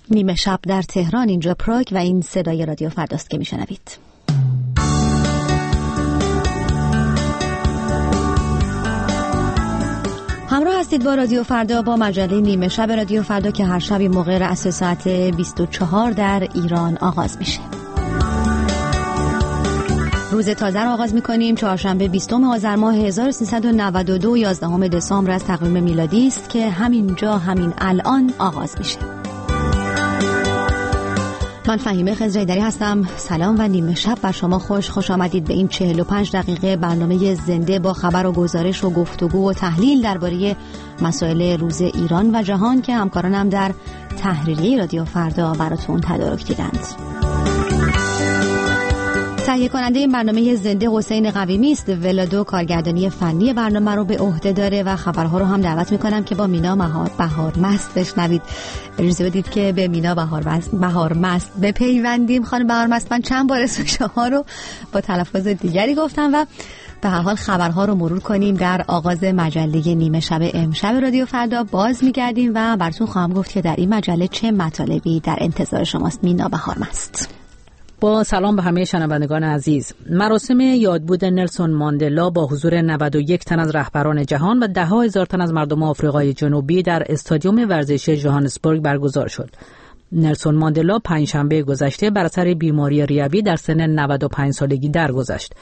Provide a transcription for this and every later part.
نیمه شب در تهران، اینجا پراگ و این صدای رادیو فرداست که میشنوید. همراه هستید با رادیو فردا، با مجله نیمه شب رادیو فردا که هر شب موقع رأس ساعت 24 در ایران آغاز میشه. روز تازه رو آغاز میکنیم. چهارشنبه 20 آذر ماه 1392 11 دسامبر از تقویم میلادی است که همین الان آغاز میشه. من فهیمه خضرایدری هستم. سلام و نیمه شب بر شما. خوش آمدید به این 45 دقیقه برنامه زنده با خبر و گزارش و گفتگو و تحلیل درباره مسائل روز ایران و جهان که همکارانم در تحریریه رادیو فردا براتون تدارک دیدند. تهیه کننده این برنامه زنده حسین قویمی است. ولادو کارگردانی فنی برنامه رو به عهده داره و خبرها رو هم دعوت میکنم که با مینا بهار مست بشنوید. اجازه بدید که به مینا بهار مست بپیوندیم. خانم بهار مست، من چند بار اسم شما رو با تلفظ دیگری گفتم و به هر حال خبرها رو مرور کنیم. در آغاز مجله نیمه شب امشب رادیو فردا باز میگردیم و براتون خواهم گفت که در این مجله چه مطالبی در انتظار شماست. مینا بهار مست. با سلام به همه شنوندگان عزیز. مراسم یادبود نلسون ماندلا با حضور 91 تن از رهبران جهان و 10,000 تن از مردم آفریقای جنوبی در استادیوم ورزشی جوهانسبورگ برگزار شد. نلسون ماندلا پنجشنبه گذشته بر اثر بیماری ریوی در سن 95 سالگی درگذشت.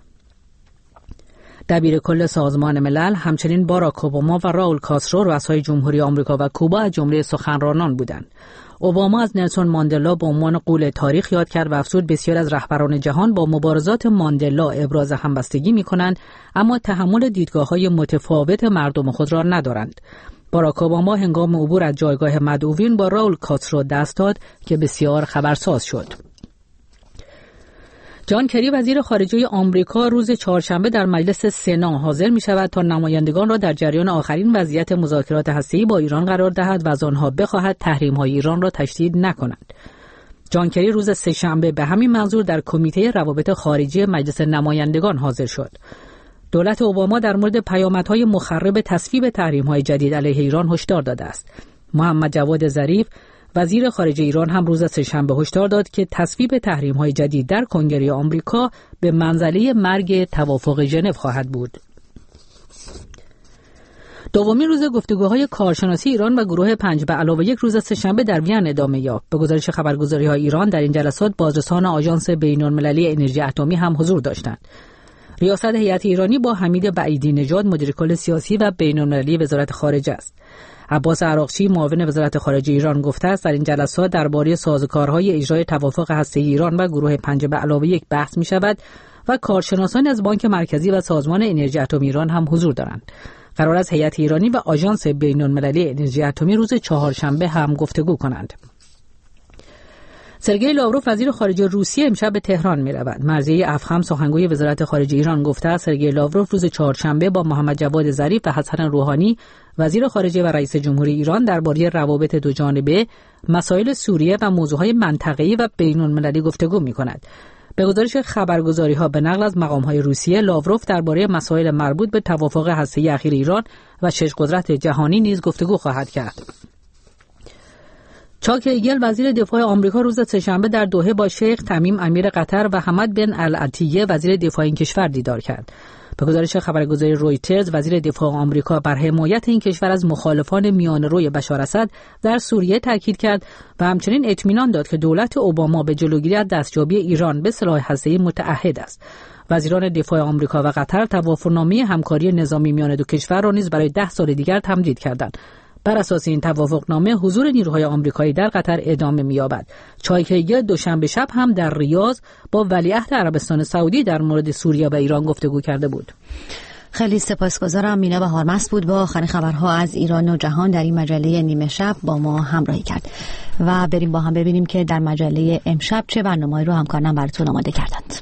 دبیر کل سازمان ملل همچنین باراک اوباما و راول کاسترو رؤسای جمهوری آمریکا و کوبا از جمله سخنرانان بودند. اوباما از نلسون ماندلا به عنوان غول تاریخ یاد کرد و افزود بسیار از رهبران جهان با مبارزات ماندلا ابراز همبستگی می‌کنند، اما تحمل دیدگاه‌های متفاوت مردم خود را ندارند. باراک اوباما هنگام عبور از جایگاه مدعوین با راول کاسترو دست داد که بسیار خبرساز شد. جان کری وزیر خارجه آمریکا روز چهارشنبه در مجلس سنا حاضر می شود تا نمایندگان را در جریان آخرین وضعیت مذاکرات هسته‌ای با ایران قرار دهد و از آنها بخواهد تحریم‌های ایران را تشدید نکنند. جان کری روز سه‌شنبه به همین منظور در کمیته روابط خارجی مجلس نمایندگان حاضر شد. دولت اوباما در مورد پیامدهای مخرب تصویب تحریم‌های جدید علیه ایران هشدار داده است. محمد جواد ظریف وزیر خارجه ایران هم روز سه‌شنبه هشدار داد که تصویب تحریم‌های جدید در کنگره آمریکا به منزله مرگ توافق ژنو خواهد بود. دومین روز گفتگوهای کارشناسی ایران و گروه 5+1 روز سه‌شنبه در وین ادامه یافت. به گزارش خبرگزاری‌های ایران در این جلسات بازرسان آژانس بین‌المللی انرژی اتمی هم حضور داشتند. ریاست هیئت ایرانی با حمید بعیدی نژاد مدیر کل سیاسی و بین‌المللی وزارت خارجه است. عباس عراقچی معاون وزارت خارجه ایران گفته است در این جلسات درباره سازوکارهای اجرای توافق هسته‌ای ایران و گروه 5+1 بحث می شود و کارشناسان از بانک مرکزی و سازمان انرژی اتمی ایران هم حضور دارند. قرار است هیئت ایرانی و آژانس بین‌المللی انرژی اتمی روز چهارشنبه هم گفتگو کنند. سرگئی لاوروف وزیر خارجه روسیه امشب به تهران می‌رود. مرضیه افخم سخنگوی وزارت خارجه ایران گفته است سرگئی لاوروف روز چهارشنبه با محمد جواد ظریف و حسن روحانی وزیر خارجه و رئیس جمهوری ایران درباره روابط دوجانبه، مسائل سوریه و موضوعات منطقه‌ای و بین‌المللی گفتگو می‌کند. به گزارش خبرگزاری‌ها به نقل از مقام‌های روسیه، لاوروف درباره مسائل مربوط به توافق هسته‌ای اخیر ایران و شش قدرت جهانی نیز گفتگو خواهد کرد. چاک ایگل وزیر دفاع آمریکا روز سه‌شنبه در دوحه با شیخ تمیم امیر قطر و حمد بن العطیه وزیر دفاع این کشور دیدار کرد. به گزارش خبرگزاری رویترز، وزیر دفاع آمریکا بر حمایت این کشور از مخالفان میانه‌روی بشار اسد در سوریه تاکید کرد و همچنین اطمینان داد که دولت اوباما به جلوگیری از دستیابی ایران به سلاح هسته‌ای متعهد است. وزیران دفاع آمریکا و قطر توافقنامه همکاری نظامی میان دو کشور را نیز برای 10 سال دیگر تمدید کردند. بر اساس این توافقنامه حضور نیروهای آمریکایی در قطر ادامه می‌یابد. چایکیگه دوشنبه شب هم در ریاض با ولیعهد عربستان سعودی در مورد سوریه و ایران گفتگو کرده بود. خیلی سپاسگزارم. مینا بهار مست بود با آخرین خبرها از ایران و جهان در این مجله نیمه شب با ما همراهی کرد و بریم با هم ببینیم که در مجله امشب چه برنامه‌ای رو همکارانم براتون آماده کردند.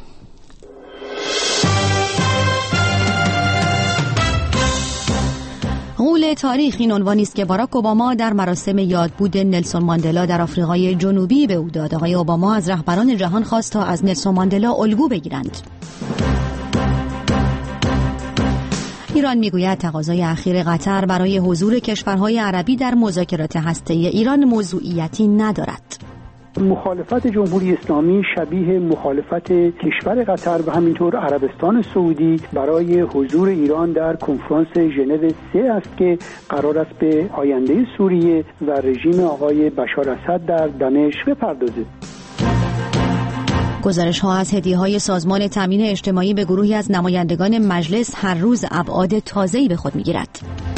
غول تاریخ این عنوانی است که باراک اوباما در مراسم یادبود نلسون ماندلا در آفریقای جنوبی به او داد. آقای اوباما از رهبران جهان خواست تا از نلسون ماندلا الگو بگیرند. ایران میگوید تقاضای اخیر قطر برای حضور کشورهای عربی در مذاکرات هسته‌ای ایران موضوعیتی ندارد. مخالفت جمهوری اسلامی شبیه مخالفت کشور قطر و همینطور عربستان سعودی برای حضور ایران در کنفرانس ژنو 3 است که قرار است به آینده سوریه و رژیم آقای بشار اسد در دمشق بپردازد. گزارش‌ها از هدیه‌های سازمان تامین اجتماعی به گروهی از نمایندگان مجلس هر روز ابعاد تازه‌ای به خود می‌گیرد.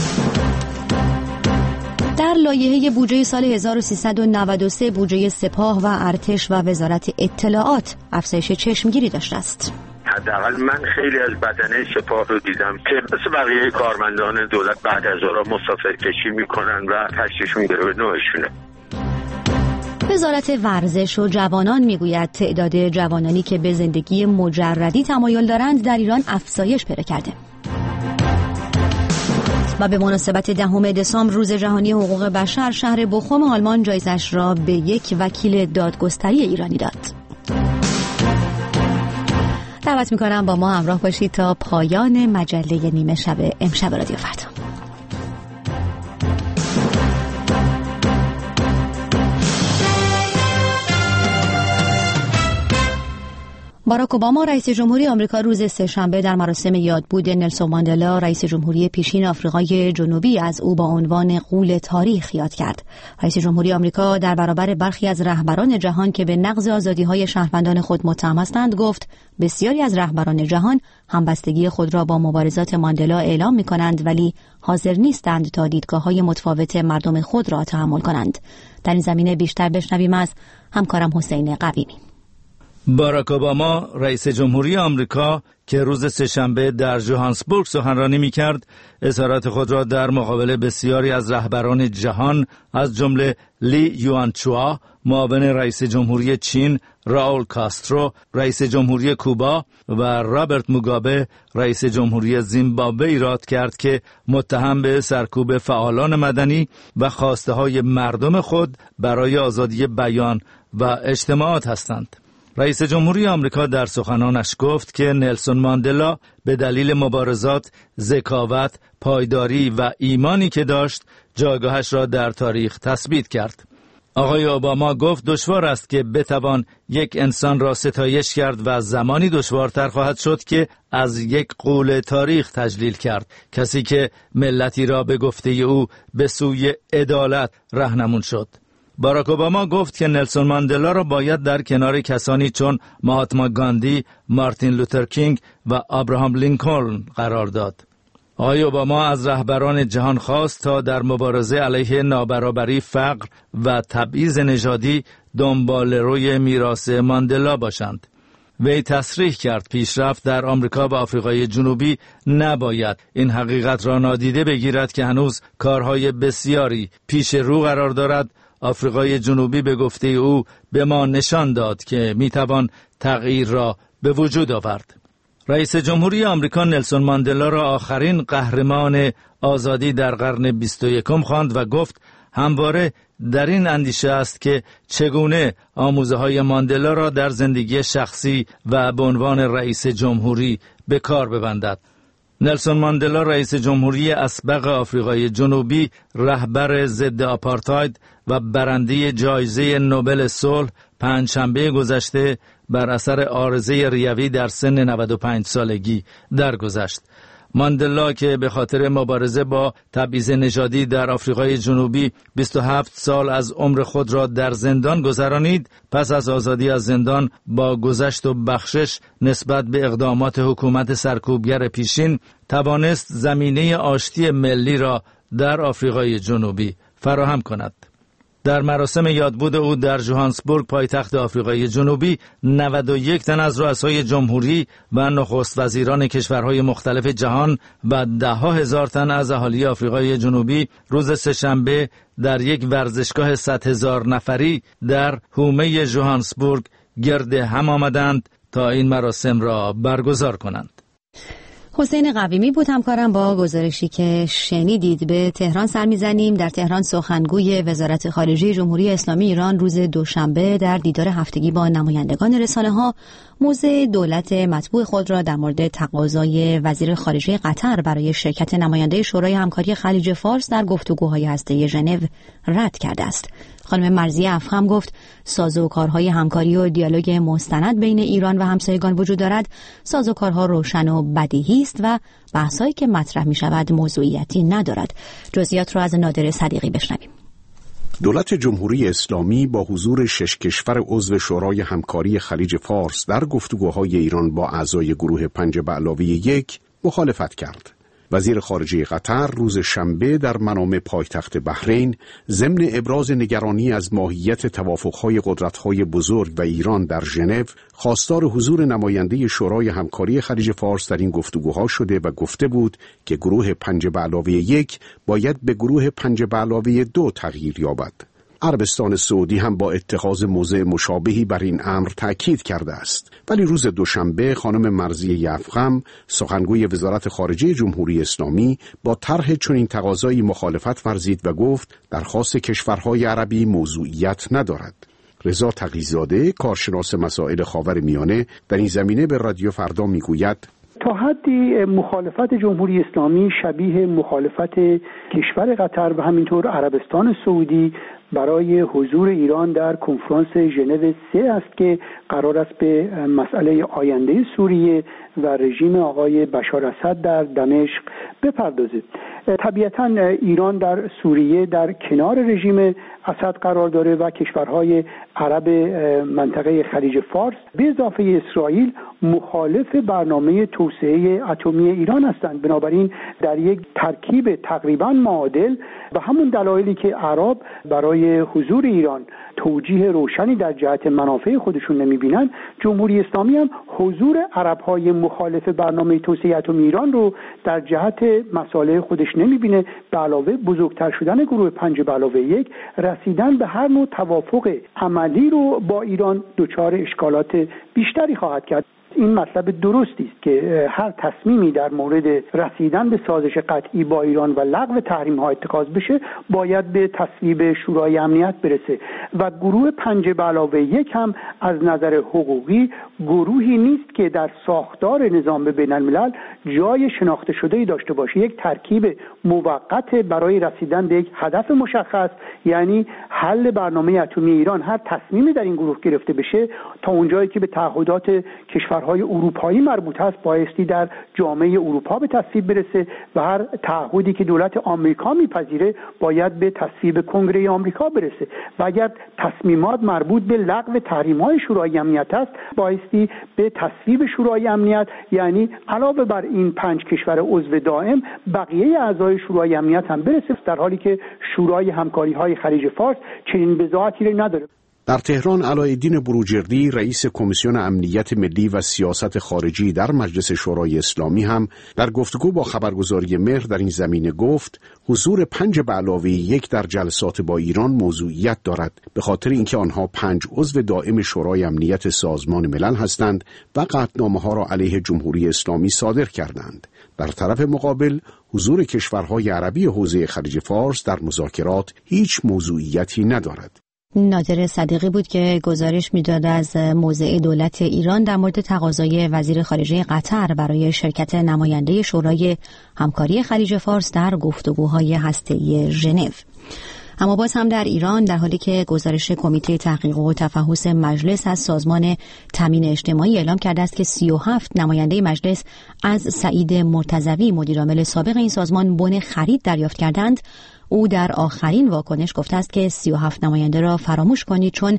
در لایحه بودجه سال 1393 بودجه سپاه و ارتش و وزارت اطلاعات افزایش چشمگیری داشته است. حداقل من خیلی از بدنه سپاه رو دیدم که مثل بقیه کارمندان دولت بعد از ظهر مسافرکشی میکنن و پشتشون گره به نوعشونه. وزارت ورزش و جوانان میگوید تعداد جوانانی که به زندگی مجردی تمایل دارند در ایران افزایش پیدا کرده. و به مناسبت 10 دسامبر روز جهانی حقوق بشر شهر بخوم آلمان جایزش را به یک وکیل دادگستری ایرانی داد. دعوت می‌کنم با ما همراه باشید تا پایان مجله نیمه شب امشب رادیو فردا. باراک اوباما رئیس جمهوری آمریکا روز سه‌شنبه در مراسم یادبود نلسون ماندلا رئیس جمهوری پیشین آفریقای جنوبی از او با عنوان غول تاریخ یاد کرد. رئیس جمهوری آمریکا در برابر برخی از رهبران جهان که به نقض آزادی‌های شهروندان خود متهم هستند گفت بسیاری از رهبران جهان همبستگی خود را با مبارزات ماندلا اعلام می‌کنند ولی حاضر نیستند تا دیدگاه‌های متفاوت مردم خود را تحمل کنند. در این زمینه بیشتر بشنویم از همکارم حسین قویمی. باراک اوباما رئیس جمهوری آمریکا که روز سه‌شنبه در جوهانسبورگ سخنرانی می‌کرد، اظهارات خود را در مقابل بسیاری از رهبران جهان از جمله لی یوانچوا، معاون رئیس جمهوری چین، راول کاسترو، رئیس جمهوری کوبا و رابرت موگابه، رئیس جمهوری زیمبابوه ایراد کرد که متهم به سرکوب فعالان مدنی و خواسته‌های مردم خود برای آزادی بیان و اجتماعات هستند. رئیس جمهوری آمریکا در سخنانش گفت که نلسون ماندلا به دلیل مبارزات، ذکاوت، پایداری و ایمانی که داشت، جایگاهش را در تاریخ تثبیت کرد. آقای اوباما گفت دشوار است که بتوان یک انسان را ستایش کرد و زمانی دشوارتر خواهد شد که از یک غول تاریخ تجلیل کرد، کسی که ملتی را به گفته او به سوی عدالت راهنمون شد. باراک اوباما گفت که نلسون ماندلا را باید در کنار کسانی چون مهاتما گاندی، مارتین لوتر کینگ و ابراهام لینکلن قرار داد. آقای اوباما از رهبران جهان خواست تا در مبارزه علیه نابرابری، فقر و تبعیض نژادی دنباله‌روی میراث ماندلا باشند. وی تصریح کرد پیشرفت در آمریکا و آفریقای جنوبی نباید این حقیقت را نادیده بگیرد که هنوز کارهای بسیاری پیش رو قرار دارد. آفریقای جنوبی به گفته او به ما نشان داد که میتوان تغییر را به وجود آورد. رئیس جمهوری آمریکا نلسون ماندلا را آخرین قهرمان آزادی در قرن 21 خواند و گفت همواره در این اندیشه است که چگونه آموزه‌های ماندلا را در زندگی شخصی و به عنوان رئیس جمهوری به کار ببندد. نلسون ماندلا رئیس جمهوری اسبق آفریقای جنوبی، رهبر ضد آپارتاید و برنده جایزه نوبل صلح پنجشنبه گذشته بر اثر عارضه ریوی در سن 95 سالگی درگذشت. ماندلا که به خاطر مبارزه با تبعیض نژادی در آفریقای جنوبی 27 سال از عمر خود را در زندان گذرانید، پس از آزادی از زندان با گذشت و بخشش نسبت به اقدامات حکومت سرکوبگر پیشین توانست زمینه آشتی ملی را در آفریقای جنوبی فراهم کند. در مراسم یادبود او در جوهانسبورگ پایتخت آفریقای جنوبی 91 تن از رؤسای جمهوری و نخست وزیران کشورهای مختلف جهان و 10,000 تن از اهالی آفریقای جنوبی روز سه‌شنبه در یک ورزشگاه 100,000 نفری در حومه جوهانسبورگ گرد هم آمدند تا این مراسم را برگزار کنند. حسین قویمی بود همکارم با گزارشی که شنیدید. به تهران سر می‌زنیم. در تهران سخنگوی وزارت خارجه جمهوری اسلامی ایران روز دوشنبه در دیدار هفتگی با نمایندگان رسانه‌ها موضع دولت مطبوع خود را در مورد تقاضای وزیر خارجه قطر برای شرکت نماینده شورای همکاری خلیج فارس در گفتگوهای هسته‌ای ژنو رد کرده است. خانم مرضیه افخم گفت سازوکارهای همکاری و دیالوگ مستند بین ایران و همسایگان وجود دارد. سازوکارها روشن و بدیهی است و بحثایی که مطرح می شود موضوعیتی ندارد. جزئیات را از نادر صدیقی بشنویم. دولت جمهوری اسلامی با حضور 6 کشور عضو شورای همکاری خلیج فارس در گفتگوهای ایران با اعضای گروه 5+1 مخالفت کرد. وزیر خارجه قطر روز شنبه در منام پایتخت بحرین ضمن ابراز نگرانی از ماهیت توافق‌های قدرت‌های بزرگ و ایران در ژنو خواستار حضور نماینده شورای همکاری خلیج فارس در این گفتگوها شده و گفته بود که گروه 5+1 باید به گروه 5+2 تغییر یابد. عربستان سعودی هم با اتخاذ موضع مشابهی بر این امر تأکید کرده است. ولی روز دوشنبه خانم مرضیه افخم سخنگوی وزارت خارجه جمهوری اسلامی با طرح چنین تقاضایی مخالفت ورزید و گفت درخواست کشورهای عربی موضوعیت ندارد. رضا تقی‌زاده کارشناس مسائل خاورمیانه در این زمینه به رادیو فردا میگوید تا حدی مخالفت جمهوری اسلامی شبیه مخالفت کشور قطر و همینطور عربستان سعودی برای حضور ایران در کنفرانس ژنو 3 است که قرار است به مسئله آینده سوریه و رژیم آقای بشار اسد در دمشق بپردازه. طبیعتاً ایران در سوریه در کنار رژیم اسد قرار داره و کشورهای عرب منطقه خلیج فارس به اضافه اسرائیل مخالف برنامه توسعه اتمی ایران هستند. بنابراین در یک ترکیب تقریباً معادل و همون دلایلی که عرب برای حضور ایران توجیه روشنی در جهت منافع خودشون نمیبینن، جمهوری اسلامی هم حضور عرب‌های مخالف برنامه توسعه اتمی ایران رو در جهت مصالح خودش نمیبینه. به علاوه بزرگتر شدن گروه 5+1 رسیدن به هر نوع توافق عملی رو با ایران دچار اشکالات بیشتری خواهد کرد. این مطلب درستی است که هر تصمیمی در مورد رسیدن به سازش قطعی با ایران و لغو تحریم‌ها اتخاذ بشه باید به تصویب شورای امنیت برسه و گروه 5+1 هم از نظر حقوقی گروهی نیست که در ساختار نظام بین‌الملل جای شناخته شده‌ای داشته باشه. یک ترکیب موقت برای رسیدن به یک هدف مشخص، یعنی حل برنامه اتمی ایران. هر تصمیمی در این گروه گرفته بشه تا اونجایی که به تعهدات کشورهای اروپایی مربوط است بایستی در جامعه اروپا به تصویب برسه و هر تعهدی که دولت آمریکا میپذیره باید به تصویب کنگره آمریکا برسه و اگر تصمیمات مربوط به لغو تحریم‌های شورای امنیت است بایستی به تصویب شورای امنیت، یعنی علاوه بر این 5 کشور عضو دائم بقیه اعضای شورای امنیت هم برسه، در حالی که شورای همکاری‌های خلیج فارس چنین بضاعتی رو نداره. در تهران علایالدین بروجردی رئیس کمیسیون امنیت ملی و سیاست خارجی در مجلس شورای اسلامی هم در گفتگو با خبرگزاری مهر در این زمینه گفت حضور 5+1 در جلسات با ایران موضوعیت دارد به خاطر اینکه آنها 5 عضو دائم شورای امنیت سازمان ملل هستند و قطعنامه‌ها را علیه جمهوری اسلامی صادر کردند. در طرف مقابل حضور کشورهای عربی حوزه خلیج فارس در مذاکرات هیچ موضوعیتی ندارد. نادر صدیقی بود که گزارش میداد از موضع دولت ایران در مورد تقاضای وزیر خارجه قطر برای شرکت نماینده شورای همکاری خلیج فارس در گفتگوهای هسته‌ای ژنو. اما باز هم در ایران، در حالی که گزارش کمیته تحقیق و تفحص مجلس از سازمان تامین اجتماعی اعلام کرده است که 37 نماینده مجلس از سعید مرتضوی مدیرعامل سابق این سازمان بن خرید دریافت کردند، او در آخرین واکنش گفته است که 37 نماینده را فراموش کنید چون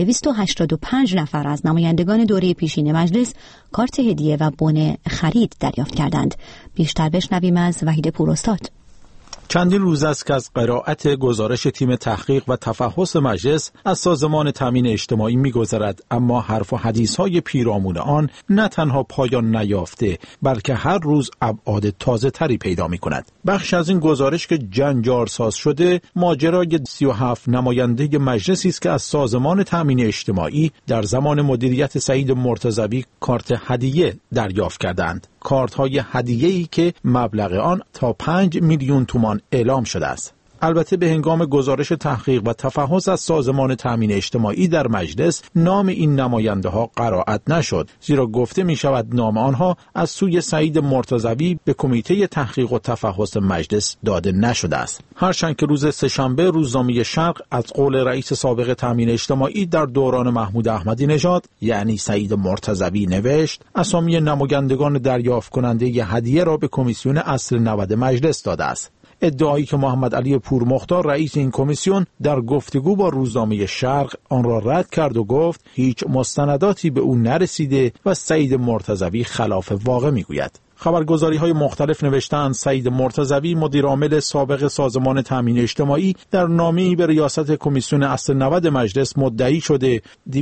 285 نفر از نمایندگان دوره پیشین مجلس کارت هدیه و بن خرید دریافت کردند. بیشتر بشنویم از وحید پوراستاد. چندین روز است که از قرائت گزارش تیم تحقیق و تفحص مجلس از سازمان تامین اجتماعی می‌گذرد، اما حرف و حدیث‌های پیرامون آن نه تنها پایان نیافته بلکه هر روز ابعاد تازه‌تری پیدا می‌کند. بخش از این گزارش که جنجال‌ساز شده ماجرای 37 نماینده مجلسی است که از سازمان تامین اجتماعی در زمان مدیریت سعید مرتضوی کارت هدیه دریافت کردند. کارت‌های هدیه‌ای که مبلغ آن تا 5 میلیون تومان اعلام شده است. البته به هنگام گزارش تحقیق و تفحص از سازمان تامین اجتماعی در مجلس نام این نماینده‌ها قرائت نشد، زیرا گفته می‌شود نام آنها از سوی سعید مرتضوی به کمیته تحقیق و تفحص مجلس داده نشده است. هرچند که روز سه‌شنبه روزنامه شرق از قول رئیس سابق تامین اجتماعی در دوران محمود احمدی نژاد یعنی سعید مرتضوی نوشت اسامی نمایندگان دریافت کننده هدیه را به کمیسیون اصل 90 مجلس داده است. ادعایی که محمد علی پورمختار رئیس این کمیسیون در گفتگو با روزنامه شرق آن را رد کرد و گفت هیچ مستنداتی به او نرسیده و سعید مرتضوی خلاف واقع میگوید. خبرگزاری‌های مختلف نوشتند سعید مرتضوی مدیر عامل سابق سازمان تامین اجتماعی در نامه‌ای به ریاست کمیسیون اصل 90 مجلس مدعی شده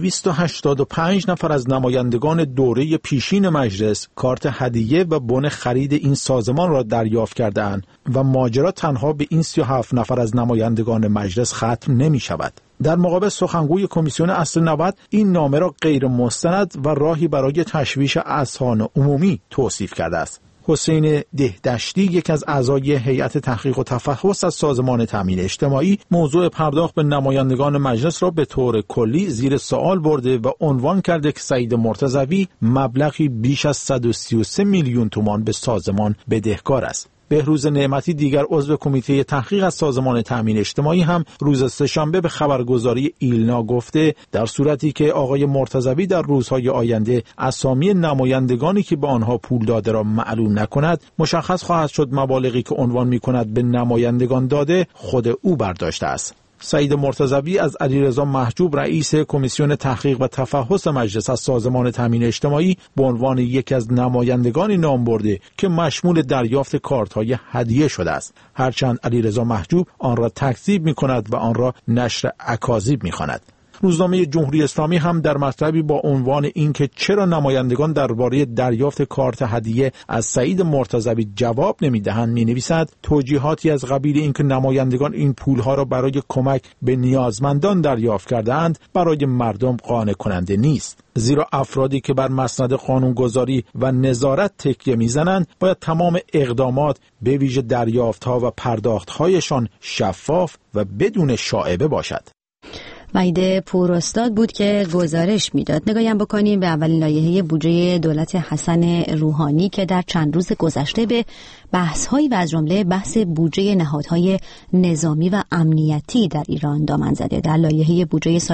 285 نفر از نمایندگان دوره پیشین مجلس کارت هدیه و بن خرید این سازمان را دریافت کرده‌اند و ماجرا تنها به این 37 نفر از نمایندگان مجلس ختم نمی‌شود. در مقابل سخنگوی کمیسیون اصل 90 این نامه را غیر مستند و راهی برای تشویش اذهان عمومی توصیف کرده است. حسین دهدشتی یکی از اعضای هیئت تحقیق و تفحص از سازمان تامین اجتماعی موضوع پرداخت به نمایندگان مجلس را به طور کلی زیر سوال برده و عنوان کرده که سعید مرتضوی مبلغی بیش از 133 میلیون تومان به سازمان بدهکار است. بهروز نعمتی دیگر عضو کمیته تحقیق از سازمان تامین اجتماعی هم روز سه‌شنبه به خبرگزاری ایلنا گفته در صورتی که آقای مرتضوی در روزهای آینده اسامی نمایندگانی که به آنها پول داده را معلوم نکند مشخص خواهد شد مبالغی که عنوان می‌کند به نمایندگان داده خود او برداشته است. سعید مرتضوی از علیرضا محجوب رئیس کمیسیون تحقیق و تفحص مجلس از سازمان تامین اجتماعی به عنوان یکی از نمایندگان نام برده که مشمول دریافت کارت‌های هدیه شده است، هرچند علیرضا محجوب آن را تکذیب می‌کند و آن را نشر اکاذیب می‌خواند. روزنامه جمهوری اسلامی هم در مطلبی با عنوان اینکه چرا نمایندگان درباره دریافت کارت هدیه از سعید مرتضوی جواب نمی‌دهند می‌نویسد توجیهاتی از قبیل اینکه نمایندگان این پول‌ها را برای کمک به نیازمندان دریافت کرده‌اند برای مردم قانع کننده نیست، زیرا افرادی که بر مسند قانونگذاری و نظارت تکیه می‌زنند باید تمام اقدامات به ویژه دریافت‌ها و پرداخت‌هایشان شفاف و بدون شائبه باشد. وحید پوراستاد بود که گزارش میداد. نگاهی بکنیم به اولین لایحه بودجه دولت حسن روحانی که در چند روز گذشته به بحث‌هایی و از جمله بحث بودجه نهادهای نظامی و امنیتی در ایران دامن زده. در لایحه بودجه سال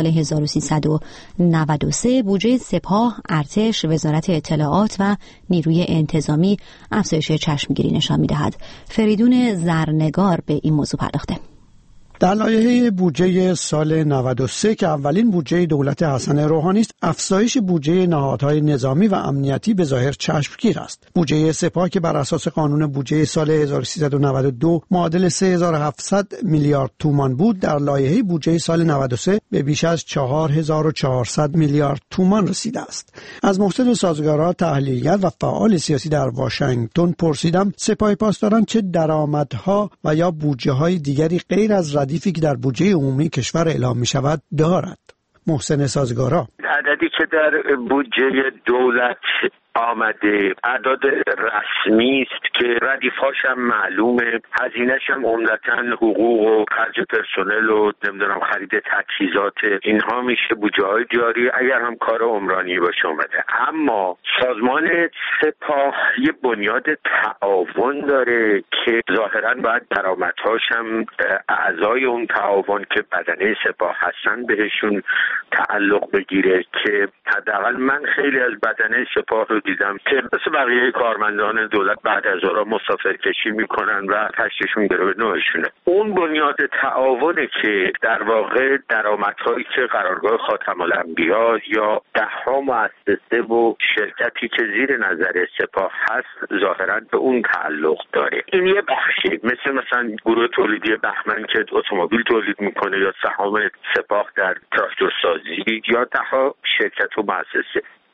1393 بودجه سپاه، ارتش، وزارت اطلاعات و نیروی انتظامی افزایش چشمگیری نشان می‌دهد. فریدون زرنگار به این موضوع پرداخته. در لایحه بودجه سال 93 که اولین بودجه دولت حسن روحانی است، افزایش بودجه نهادهای نظامی و امنیتی به ظاهر چشمگیر است. بودجه سپاه که بر اساس قانون بودجه سال 1392 معادل 3700 میلیارد تومان بود، در لایحه بودجه سال 93 به بیش از 4400 میلیارد تومان رسیده است. از محسن سازگارا، تحلیلگر و فعال سیاسی در واشنگتن پرسیدم سپاه پاسداران چه درآمدها و یا بودجه‌های دیگری غیر از ردیفی که در بودجه عمومی کشور اعلام می شود دارد. محسن سازگارا: عددی که در بودجه دولت آمده اعداد رسمی است که ردیفاش هم معلومه، هزینه‌ش هم عمدتاً حقوق و خرج پرسنل و نمیدونم خرید تجهیزات اینها میشه بودجه‌های جاری اگر هم کار عمرانی باشه اومده. اما سازمان سپاه یه بنیاد تعاون داره که ظاهراً باید درآمدهاش هم اعضای اون تعاون که بدنه سپاه هستن بهشون تعلق بگیره، که حداقل من خیلی از بدنه سپاه رو دیدم که مثل بقیه کارمندان دولت بعد از ظهر مسافرکشی میکنن و پشتشون گره به نوعشونه. اون بنیاد تعاونه که در واقع درآمدهایی که قرارگاه خاتم الانبیا یا ده‌ها مؤسسه و شرکتی که زیر نظر سپاه هست ظاهرا به اون تعلق داره. این یه بخشی مثلا گروه تولیدی بهمن که اتومبیل تولید میکنه یا سهام سپاه در تراکتورسازی یا ده‌ها شرکت و مؤسسه.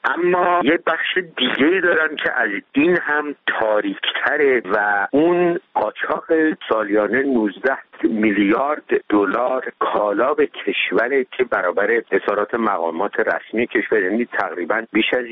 اما یه بخش دیگه دارن که از این هم تاریک‌تره و اون قاچاق سالیانه 19 میلیارد دلار کالا به کشور که برابر اظهارات مقامات رسمی کشور، یعنی تقریبا بیش از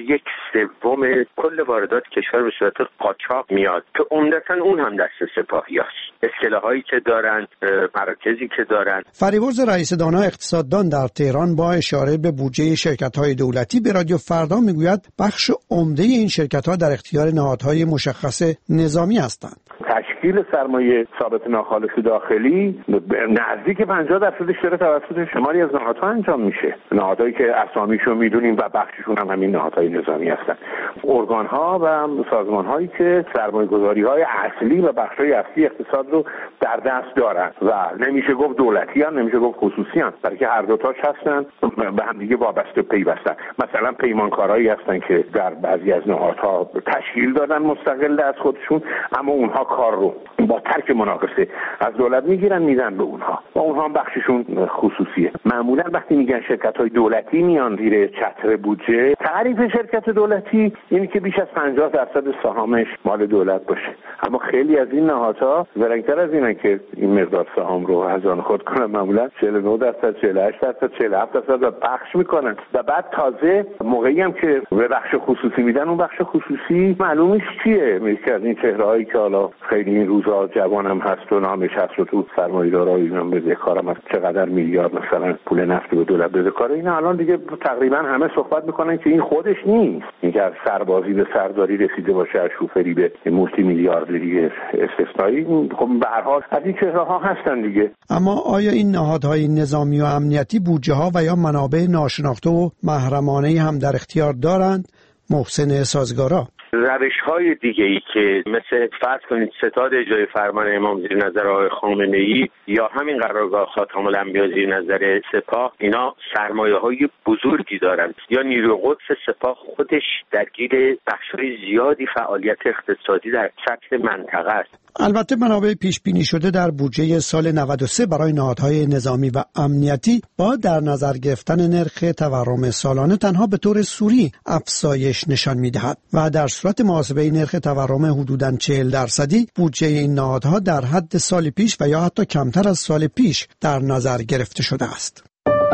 1/3 کل واردات کشور به صورت قاچاق میاد که عمدتاً اون هم دست سپاهیاست. اصطلاحایی که دارن، مراکزی که دارن. فریبرز رئیس دانا اقتصاددان در تهران با اشاره به بودجه شرکت‌های دولتی به رادیو فردا میگوید بخش عمده این شرکت‌ها در اختیار نهادهای مشخص نظامی هستند. تشکیل سرمایه ثابت ناخالص داخلی نزدیک 50%ش داره توسط شماری از نهادها انجام میشه. نهادهایی که اسامیشو میدونیم و بخششون هم همین نهادهای نظامی هستن. ارگان‌ها و سازمان‌هایی که سرمایه‌گذاری‌های اصلی و بخش‌های اصلی اقتصاد رو در دست دارن و نمیشه گفت دولتی هم نمیشه گفت خصوصی هم، بلکه هر دو تاش هستن، به هم دیگه وابسته پیوستن. مثلا پیمانکارایی هستن که در بعضی از نهادها تشکیل دادن مستقل از خودشون، اما اونها کار رو با ترک مناقصه از دولت میگیرن میدن به اونها و اونها هم بخششون خصوصیه. معمولا وقتی میگن شرکت‌های دولتی میان زیر چتر بودجه، تعریف شرکت دولتی اینه که بیش از 50% سهامش مال دولت باشه. اما خیلی از این نهادها زرنگ‌تر از اینن که این مقدار سهام رو از آن خود کنن، معمولا 49%، 48%، 47% رو پخش میکنن و بعد تازه موقعی هم که به بخش خصوصی میدن، اون بخش خصوصی معلومش چیه؟ میگه از این چهرهایی که حالا خیلی این روزا جوانم هست و نامش هست و تو سرمایه‌دارای اینا بزهکارم هست، چقدر میلیارد مثلا پول نفتی به دولت بزهکاره، اینا الان دیگه تقریبا همه صحبت میکنن که این خودش نیست، اینکه از سربازی به سرداری رسیده باشه، از شوفری به مولتی میلیاردری استثنایی. خب به هر حال از این چهره‌ها هستن دیگه. اما آیا این نهادهای نظامی و امنیتی بودجه ها و یا منابع ناشناخته و محرمانه هم در اختیار دارند؟ محسن سازگارا: روش‌های دیگه‌ای که مثل فرض کنید ستاد اجرای فرمان امام زیر نظر آقای خامنه‌ای یا همین قرارگاه خاتم الانبیا زیر نظر سپاه، اینا سرمایه‌های بزرگی دارن، یا نیروی قدس سپاه خودش درگیر بخش‌های زیادی فعالیت اقتصادی در سطح منطقه است. البته منابع پیش بینی شده در بودجه سال 93 برای نهادهای نظامی و امنیتی با در نظر گرفتن نرخ تورم سالانه تنها به طور سوری افزایش نشان می‌دهد و در صورت محاسبه نرخ تورم حدوداً 40% بودجه این نهادها در حد سال پیش و یا حتی کمتر از سال پیش در نظر گرفته شده است.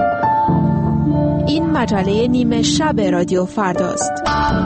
این مجله نیمه شب رادیو فرداست.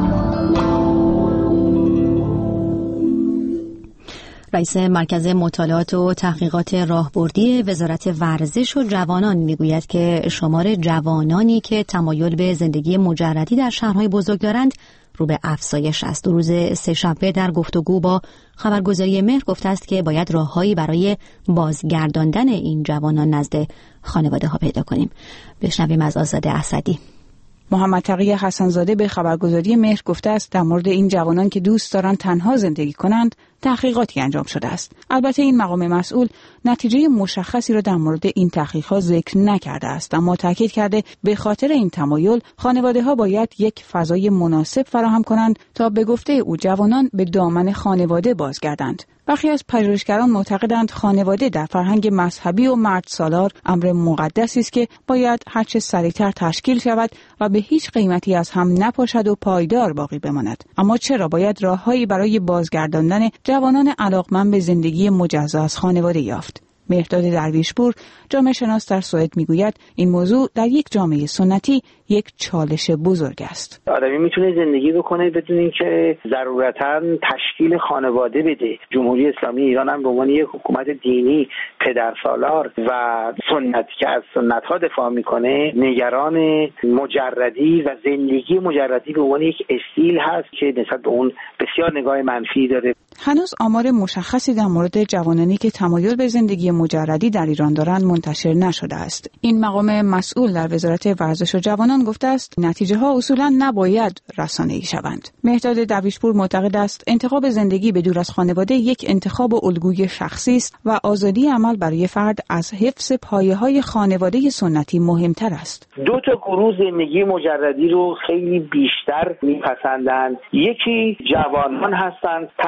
رئیس مرکز مطالعات و تحقیقات راهبردی وزارت ورزش و جوانان میگوید که شمار جوانانی که تمایل به زندگی مجردی در شهرهای بزرگ دارند رو به افزایش است. روز سه‌شنبه در گفتگو با خبرگزاری مهر گفته است که باید راههایی برای بازگرداندن این جوانان نزد خانواده ها پیدا کنیم. بشنویم از آزاده اسدی. محمد تقی حسن‌زاده به خبرگزاری مهر گفته است در مورد این جوانان که دوست دارند تنها زندگی کنند تحقیقاتی انجام شده است. البته این مقام مسئول نتیجه مشخصی را در مورد این تحقیقات ذکر نکرده است، اما تاکید کرده به خاطر این تمایل خانواده‌ها باید یک فضای مناسب فراهم کنند تا به گفته او جوانان به دامن خانواده بازگردند. برخی از پژوهشگران معتقدند خانواده در فرهنگ مذهبی و مرد سالار امر مقدسی است که باید هرچه سریعتر تشکیل شود و به هیچ قیمتی از هم نپاشد و پایدار باقی بماند. اما چرا باید راههایی برای بازگرداندن جوانان علاقمند به زندگی مجزا از خانواده یافت؟ مهرداد درویشپور جامعه شناس در سوئد میگوید این موضوع در یک جامعه سنتی یک چالش بزرگ است. آدمی میتونه زندگی بکنه بدون اینکه ضرورتاً تشکیل خانواده بده. جمهوری اسلامی ایران هم به عنوان یک حکومت دینی پدرسالار و سنتی که از سنت‌ها دفاع میکنه، نگران مجردی و زندگی مجردی به عنوان یک استیل هست که نسبت به اون بسیار نگاه منفی داره. هنوز آمار مشخصی در مورد جوانانی که تمایل به زندگی مجردی در ایران دارند منتشر نشده است. این مقام مسئول در وزارت ورزش و جوانان گفته است نتیجه ها اصولا نباید رسانه‌ای شوند. مهرداد درویشپور معتقد است انتخاب زندگی به دور از خانواده یک انتخاب الگوی شخصی است و آزادی عمل برای فرد از حفظ پایه‌های خانواده سنتی مهمتر است. دو تا گروه زندگی مجردی رو خیلی بیشتر میپسندند. یکی جوانان هستند، ترجیح میدن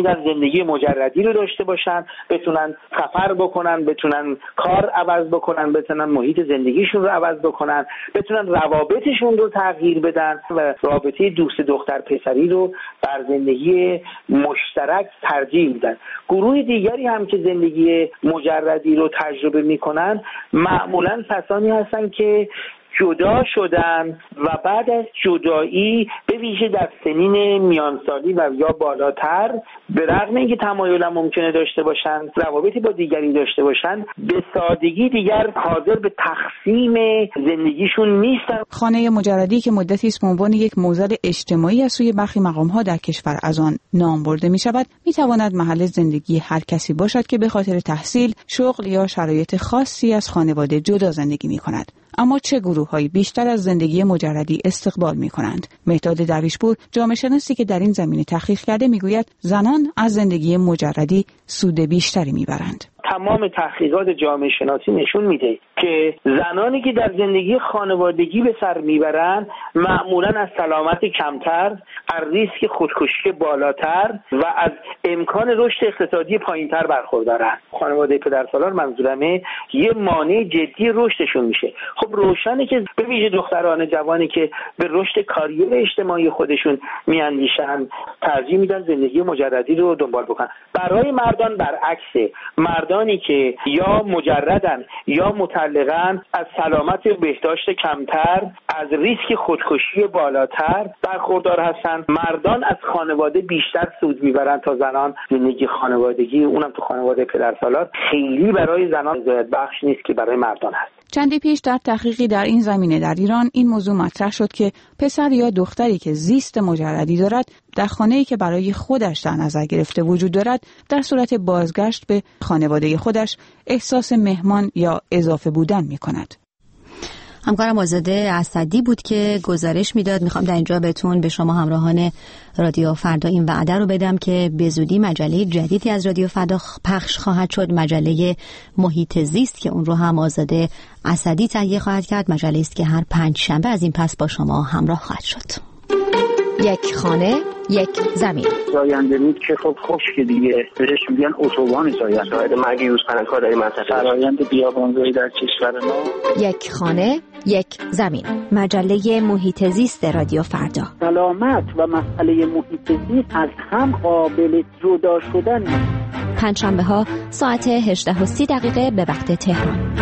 بتونن زندگی مجردی رو داشته باشن، بتونن سفر بکنن، بتونن کار عوض بکنن، بتونن محیط زندگیشون رو عوض بکنن، بتونن روابطشون رو تغییر بدن و رابطه دوست دختر پسری رو بر زندگی مشترک ترجیح میدن. گروه دیگری هم که زندگی مجردی رو تجربه میکنن معمولا کسانی هستن که جدا شدن و بعد از جدایی به ویژه در سنین میانسالی و یا بالاتر به رغم اینکه تمایل ممکنه داشته باشن روابطی با دیگری داشته باشن به سادگی دیگر حاضر به تقسیم زندگیشون نیستن. خانه مجردی که مدتی است به عنوان یک موزل اجتماعی از سوی برخی مقام‌ها در کشور از آن نام برده می‌شود، می‌تواند محل زندگی هر کسی باشد که به خاطر تحصیل، شغل یا شرایط خاصی از خانواده جدا زندگی می‌کند. اما چه گروه‌هایی بیشتر از زندگی مجردی استقبال می‌کنند؟ مهداد درویشپور، جامعه شناسی که در این زمینه تحقیق کرده، می‌گوید زنان از زندگی مجردی سود بیشتری می‌برند. تمام تحقیقات جامعه شناسی نشون میده که زنانی که در زندگی خانوادگی به سر میبرن معمولا از سلامت کمتر، از ریسک خودکشی بالاتر و از امکان رشد اقتصادی پایینتر برخوردارن. خانواده پدرسالار منظورمه یه مانع جدی رشدشون میشه. خب روشنه که به ویژه دختران جوانی که به رشد کاری و اجتماعی خودشون میاندیشن ترجیح میدن زندگی مجردی رو دنبال بکنن. برای مردان برعکسه. مردانی که یا مجردن یا مطلقن از سلامت و بهداشت کمتر، از ریسک خودکشی بالاتر برخوردار هستن. مردان از خانواده بیشتر سود میبرن تا زنان. زندگی خانوادگی اونم تو خانواده پدرسالار خیلی برای زنان رضایت بخش نیست که برای مردان هست. چندی پیش در تحقیقی در این زمینه در ایران این موضوع مطرح شد که پسر یا دختری که زیست مجردی دارد در خانه‌ای که برای خودش در نظر گرفته وجود دارد در صورت بازگشت به خانواده خودش احساس مهمان یا اضافه بودن می‌کند. همکارم آزاده اسدی بود که گزارش میداد. میخوام در اینجا بهتون، به شما همراهان رادیو فردا، این وعده رو بدم که به زودی مجله جدیدی از رادیو فردا پخش خواهد شد، مجله محیط زیست که اون رو هم آزاده اسدی تهیه خواهد کرد. مجله است که هر 5 شنبه از این پس با شما همراه خواهد شد. یک خانه یک زمین. زاینده رود که خب خشک دیگه، بهش میگن اتوبان زاینده. شاید مرگ یوز پناهگاه در این منطقه. فرآیند بیابانزایی در کشور ما. یک خانه یک زمین. مجله محیط زیست رادیو فردا. سلامت و مسئله محیط زیست از هم قابل جدا شدن. پنجشنبه‌ها ساعت 18:30 به وقت تهران.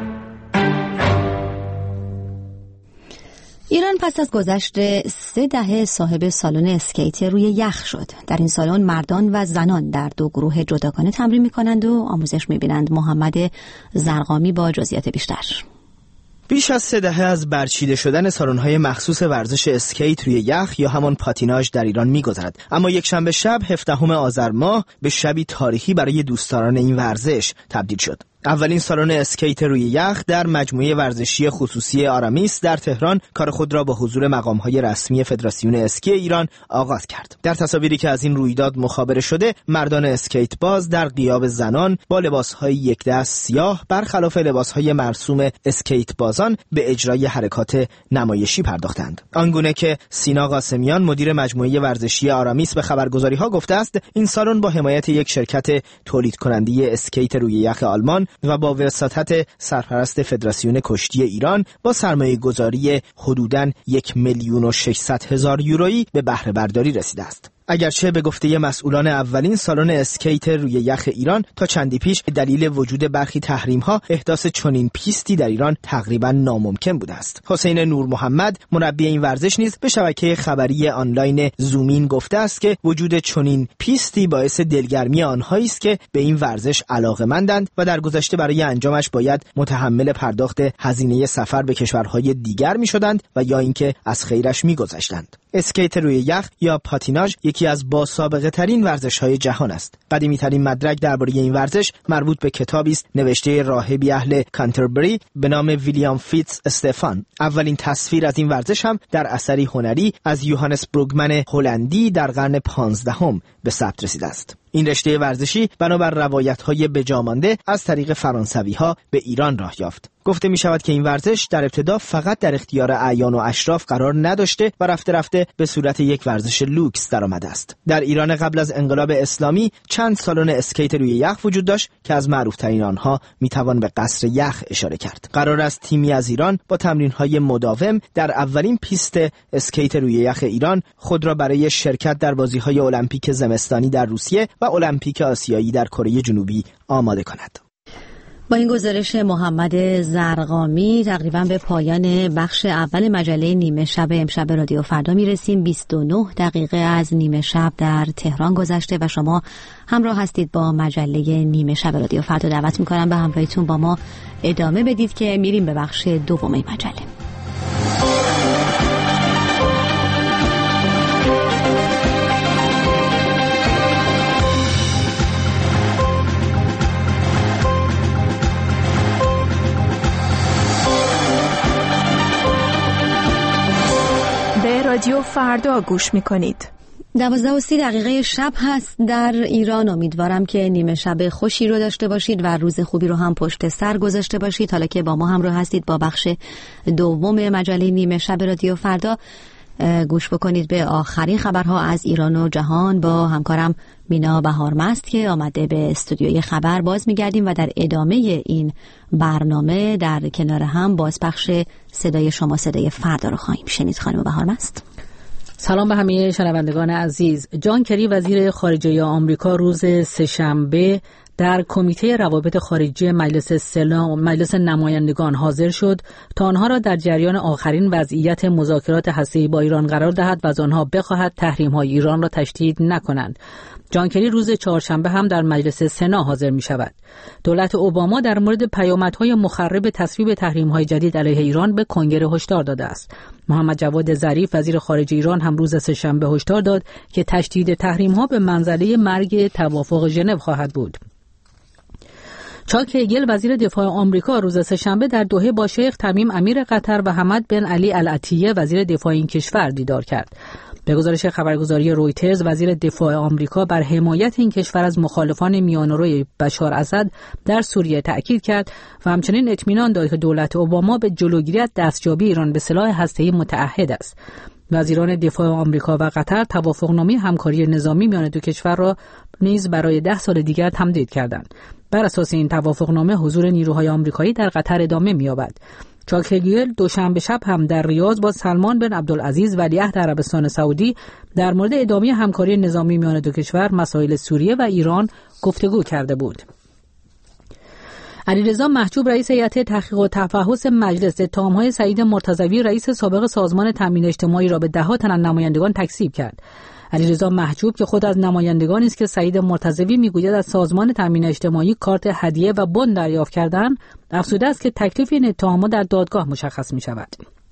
ایران پس از گذشت 3 دهه صاحب سالن اسکیت روی یخ شد. در این سالن مردان و زنان در 2 گروه جداگانه تمرین می‌کنند و آموزش می‌بینند. محمد زرقامی با جزئیات بیشتر. بیش از 3 دهه از برچیده شدن سالن‌های مخصوص ورزش اسکیت روی یخ یا همان پاتیناژ در ایران می‌گذرد، اما یک شنبه شب 17 آذر ماه به شبی تاریخی برای دوستداران این ورزش تبدیل شد. اولین سالن اسکیت روی یخ در مجموعه ورزشی خصوصی آرامیس در تهران کار خود را با حضور مقام‌های رسمی فدراسیون اسکی ایران آغاز کرد. در تصاویری که از این رویداد مخابره شده، مردان اسکیت باز در غیاب زنان با لباس‌های یک دست سیاه برخلاف لباس‌های مرسوم اسکیت بازان به اجرای حرکات نمایشی پرداختند. آنگونه که سینا قاسمیان مدیر مجموعه ورزشی آرامیس به خبرگزاری‌ها گفته است، این سالن با حمایت یک شرکت تولید کننده اسکیت روی یخ آلمان و با وساطت سرپرست فدراسیون کشتی ایران با سرمایه‌گذاری حدوداً 1,600,000 یورویی به بهره برداری رسیده است. اگرچه به گفته مسئولان اولین سالن اسکیت روی یخ ایران تا چندی پیش دلیل وجود برخی تحریم‌ها احداث چنین پیستی در ایران تقریبا ناممکن بوده است. حسین نور محمد مربی این ورزش نیز به شبکه خبری آنلاین زومین گفته است که وجود چنین پیستی باعث دلگرمی آنهایی است که به این ورزش علاقه‌مندند و در گذشته برای انجامش باید متحمل پرداخت هزینه سفر به کشورهای دیگر می‌شدند و یا اینکه از خیرش می‌گذشتند. اسکیت روی یخ یا پاتیناژ یکی از با سابقه ترین ورزش‌های جهان است. قدیمی ترین مدرک درباره این ورزش مربوط به کتابی است نوشته راهبی اهل کانتربری به نام ویلیام فیتز استفان. اولین تصویر از این ورزش هم در اثری هنری از یوهانس بروگمن هلندی در قرن 15 به ثبت رسیده است. این رشته ورزشی بنابر روایت‌های بجامانده از طریق فرانسوی‌ها به ایران راه یافت. گفته می شود که این ورزش در ابتدا فقط در اختیار اعیان و اشراف قرار نداشته و رفته رفته به صورت یک ورزش لوکس درآمده است. در ایران قبل از انقلاب اسلامی چند سالن اسکیت روی یخ وجود داشت که از معروف‌ترین آنها می توان به قصر یخ اشاره کرد. قرار است تیمی از ایران با تمرین‌های مداوم در اولین پیست اسکیت روی یخ ایران خود را برای شرکت در بازی‌های المپیک زمستانی در روسیه و المپیک آسیایی در کره جنوبی آماده کند. با این گزارش محمد زرقامی تقریبا به پایان بخش اول مجله نیمه شب امشب رادیو فردا میرسیم. 29 دقیقه از نیمه شب در تهران گذشته و شما همراه هستید با مجله نیمه شب رادیو فردا. دعوت میکنم به همراهیتون با ما ادامه بدید که میریم به بخش دوم مجله. رادیو فردا گوش میکنید. 12:30 شب هست در ایران. امیدوارم که نیمه شب خوشی رو داشته باشید و روز خوبی رو هم پشت سر گذاشته باشید. حالا که با ما همراه هستید با بخش دوم مجله نیمه شب رادیو فردا، گوش بکنید به آخرین خبرها از ایران و جهان با همکارم مینا بهارمست که آمده به استودیوی خبر. باز میگردیم و در ادامه این برنامه در کنار هم بازپخش صدای شما، صدای فردا رو خواهیم شنید. خانم بهارمست. سلام به همه شنوندگان عزیز. جان کری وزیر خارجه آمریکا روز سه‌شنبه در کمیته روابط خارجی مجلس نمایندگان حاضر شد تا آنها را در جریان آخرین وضعیت مذاکرات هسته‌ای با ایران قرار دهد و از آنها بخواهد تحریم‌های ایران را تشدید نکنند. جان کری روز چهارشنبه هم در مجلس سنا حاضر می شود. دولت اوباما در مورد پیامدهای مخرب تصویب تحریم‌های جدید علیه ایران به کنگره هشدار داده است. محمد جواد ظریف وزیر خارجه ایران هم روز سه‌شنبه هشدار داد که تشدید تحریم‌ها به منزله مرگ توافق ژنو خواهد بود. چاک هگل وزیر دفاع آمریکا روز سه‌شنبه در دوحه با شیخ تمیم امیر قطر و حمد بن علی العطیه وزیر دفاع این کشور دیدار کرد. به گزارش خبرگزاری رویترز، وزیر دفاع آمریکا بر حمایت این کشور از مخالفان میانه‌روی بشار اسد در سوریه تأکید کرد و همچنین اطمینان داد که دولت اوباما به جلوگیری از دستیابی ایران به سلاح هسته‌ای متعهد است. وزیران دفاع آمریکا و قطر توافقنامه همکاری نظامی میان دو کشور را نیز برای 10 سال دیگر تمدید کردند. بر اساس این توافقنامه حضور نیروهای آمریکایی در قطر ادامه می‌یابد. چاک هگل دوشنبه شب هم در ریاض با سلمان بن عبدالعزیز ولیعهد عربستان سعودی در مورد ادامه همکاری نظامی میان دو کشور، مسائل سوریه و ایران گفتگو کرده بود. علیرضا محجوب رئیس هیئت تحقیق و تفحص مجلس اتهام‌های سعید مرتضوی رئیس سابق سازمان تامین اجتماعی را به ده‌ها تن نمایندگان تکذیب کرد. علیرضا محجوب که خود از نمایندگانی است که سعید مرتضوی میگوید از سازمان تامین اجتماعی کارت هدیه و بن دریافت کردند، افزوده است که تکلیف این اتهامات در دادگاه مشخص می‌شود.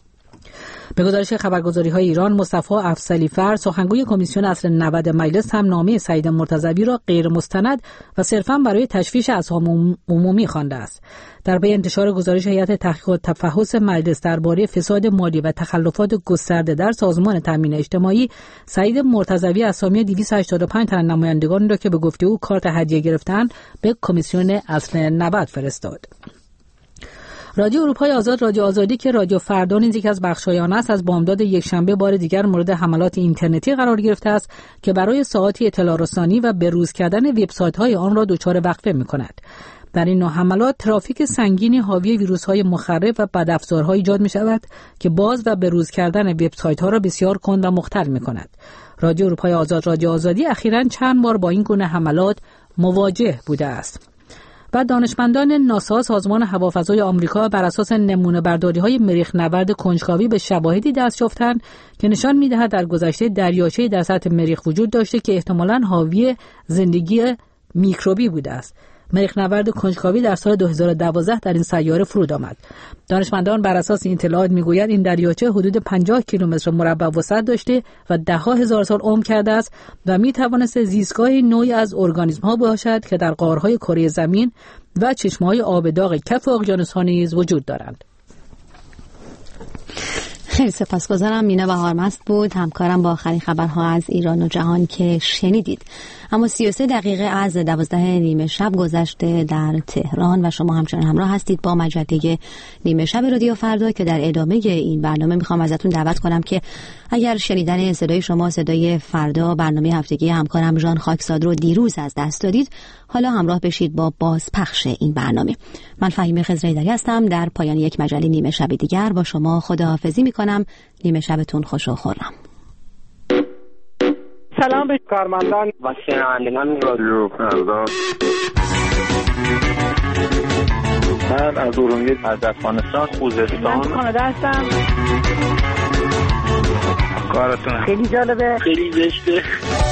به گزارش خبرگزاری‌های ایران، مصطفی افضلی‌فر سخنگوی کمیسیون اصل 90 مجلس هم نامه سعید مرتضوی را غیر مستند و صرفاً برای تشویش اذهان عمومی خوانده است. در پی انتشار گزارش هیئت تحقیق و تفحص مجلس درباره فساد مالی و تخلفات گسترده در سازمان تامین اجتماعی، سعید مرتضوی اسامی 285 تن نمایندگان را که به گفته او کارت هدیه گرفتند به کمیسیون اصل 90 فرستاد. رادیو اروپای آزاد، رادیو آزادی که رادیو فردا نیز یک از بخش‌های آن است، از بامداد یکشنبه بار دیگر مورد حملات اینترنتی قرار گرفته است که برای ساعاتی اطلاع رسانی و بروز کردن وبسایت‌های آن را دچار وقفه می‌کند. در این نوع حملات ترافیک سنگینی حاوی ویروس‌های مخرب و بدافزارها ایجاد می‌شود که باز و بروز کردن وبسایت‌ها را بسیار کند و مختل می‌کند. رادیو اروپای آزاد، رادیو آزادی اخیراً چند بار با این گونه حملات مواجه بوده است. و دانشمندان ناسا سازمان هوافضای آمریکا بر اساس نمونه برداری‌های مریخ نورد کنجکاوی به شواهدی دست یافتند که نشان می‌دهد در گذشته دریاچه‌ای در سطح مریخ وجود داشته که احتمالاً حاوی زندگی میکروبی بوده است. مریخ نورد کنجکاوی در سال 2012 در این سیاره فرود آمد. دانشمندان بر اساس این اطلاعات میگویند این دریاچه حدود 50 کیلومتر مربع وسعت داشته و ده‌ها هزار سال عمر کرده است و میتوانست زیستگاهی نوعی از ارگانیسم‌ها باشد که در غارهای کره زمین و چشمه‌های آب داغ کف اقیانوس‌ها نیز وجود دارند. خیلی سپاسگزارم. مینا بهارمست بود، همکارم با آخرین خبرها از ایران و جهان که شنیدید. اما 33 دقیقه از 12 نیمه شب گذشته در تهران و شما همچنان همراه هستید با مجله نیمه شب رادیو فردا که در ادامه این برنامه میخوام ازتون دعوت کنم که اگر شنیدن صدای شما صدای فردا برنامه هفتگی همکارم ژان خاکساد رو دیروز از دست دادید، حالا همراه بشید با بازپخش این برنامه. من فهیمه خضرایدری هستم. در پایان یک مجله نیمه شب دیگر با شما خداحافظی میکنم. نیمه شبتون خوش و خرم. سلام به کارمندان و شنوندگان رادیو فردا. من از ارومیه از افغانستان خوزستان من کانادا هستم. کارتون خیلی جالبه، خیلی زشته.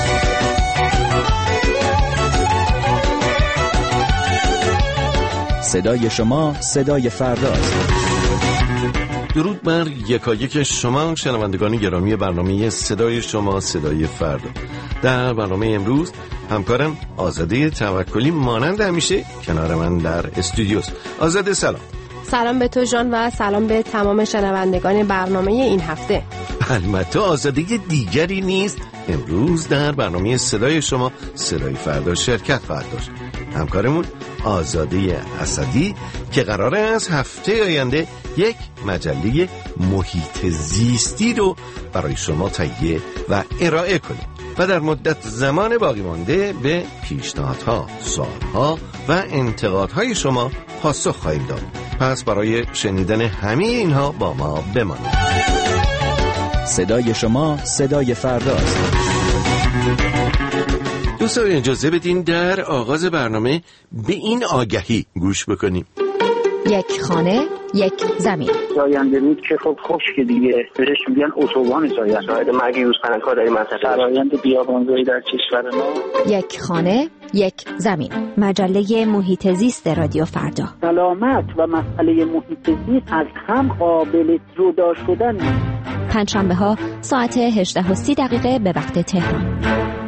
صدای شما صدای فرداست. درود بر یکایک شما شنوندگان گرامی برنامه صدای شما صدای فردا. در برنامه امروز همکارم آزاده توکلی مانند همیشه کنار من در استودیوست. آزاده سلام. سلام به تو ژان و سلام به تمام شنوندگان برنامه این هفته. البته آزاده دیگری نیست، امروز در برنامه صدای شما صدای فردا شرکت خواهد داشت. همکارمون آزاده اسدی که قراره از هفته آینده یک مجله محیط زیستی رو برای شما تهیه و ارائه کنه و در مدت زمان باقی مانده به پیشنهادها، سوالها و انتقادهای شما پاسخ خواهیم داد. پس برای شنیدن همه اینها با ما بمانید. صدای شما صدای فرداست. دوستان اجازه بدین در آغاز برنامه به این آگهی گوش بکنیم. یک خانه، یک زمین. زاینده رود که خب خشک دیگه، بهش میگن اتوبان زاینده. شاید مرگ یوزپلنگ‌ها در این منطقه. فرآیند بیابانزایی در کشور ما. یک خانه، یک زمین. مجله محیط زیست رادیو فردا. سلامت و مسئله محیط زیست از هم قابل جدا شدن نیست. پنجشنبه‌ها ساعت 18:30 به وقت تهران.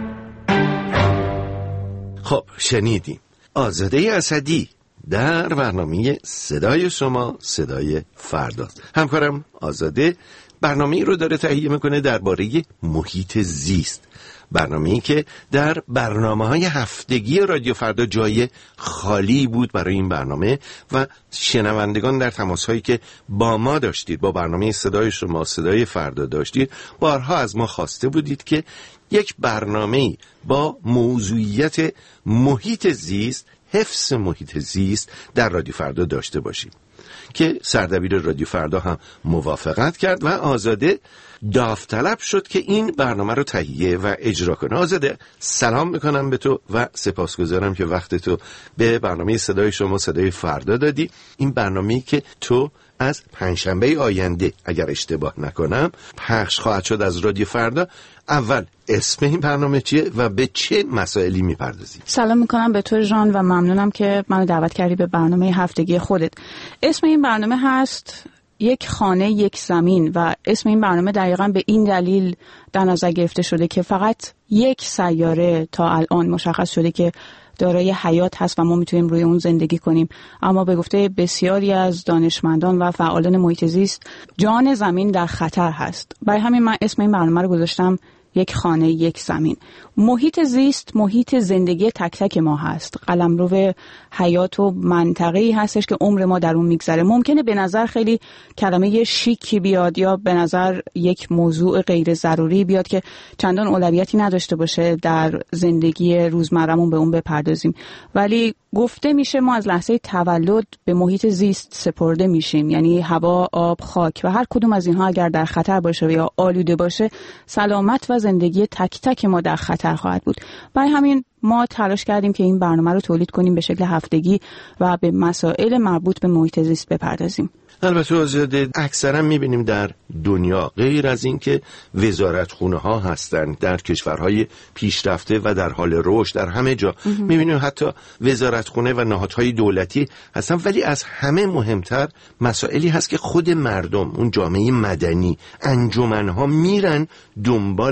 خب شنیدیم آزاده اسدی در برنامه صدای شما صدای فرداست. همکارم آزاده برنامه‌ای رو داره تهیه میکنه درباره محیط زیست، برنامه‌ای که در برنامه‌های هفتگی رادیو فردا جای خالی بود برای این برنامه و شنوندگان در تماس‌هایی که با ما داشتید، با برنامه صدای شما صدای فردا داشتید، بارها از ما خواسته بودید که یک برنامه‌ای با موضوعیت محیط زیست، حفظ محیط زیست در رادیو فردا داشته باشیم که سردبیر رادیو فردا هم موافقت کرد و آزاده داوطلب شد که این برنامه رو تهیه و اجرا کنه. آزاده سلام میکنم به تو و سپاسگزارم که وقت تو به برنامه صدای شما صدای فردا دادی. این برنامه‌ای که تو از پنجشنبه آینده اگر اشتباه نکنم پخش خواهد شد از رادیو فردا. اول اسم این برنامه چیه و به چه مسائلی میپردازی؟ سلام میکنم به تو ژان و ممنونم که منو دعوت کردی به برنامه هفتگی خودت. اسم این برنامه هست یک خانه یک زمین و اسم این برنامه دقیقاً به این دلیل در نظر گرفته شده که فقط یک سیاره تا الان مشخص شده که دارای حیات هست و ما میتونیم روی اون زندگی کنیم، اما به گفته بسیاری از دانشمندان و فعالان محیط زیست جان زمین در خطر هست. برای همین من اسم این برنامه رو گذاشتم یک خانه یک زمین. محیط زیست محیط زندگی تک تک ما هست، قلمرو حیات و منطقه‌ای هستش که عمر ما در اون میگذره. ممکنه به نظر خیلی کلمه شیکی بیاد یا به نظر یک موضوع غیر ضروری بیاد که چندان اولویتی نداشته باشه در زندگی روزمرمون به اون بپردازیم، ولی گفته میشه ما از لحظه تولد به محیط زیست سپرده میشیم، یعنی هوا، آب، خاک و هر کدوم از اینها اگر در خطر باشه یا آلوده باشه سلامت و زندگی تک تک ما در خطر خواهد بود. برای همین ما تلاش کردیم که این برنامه رو تولید کنیم به شکل هفتگی و به مسائل مربوط به محیط زیست بپردازیم. البته آزاده اکثرا میبینیم در دنیا غیر از این که وزارتخونه ها هستن در کشورهای پیشرفته و در حال رشد در همه جا میبینیم حتی وزارتخونه و نهادهای دولتی هستن، ولی از همه مهمتر مسائلی هست که خود مردم، اون جامعه مدنی، انجمنها میرن دنبال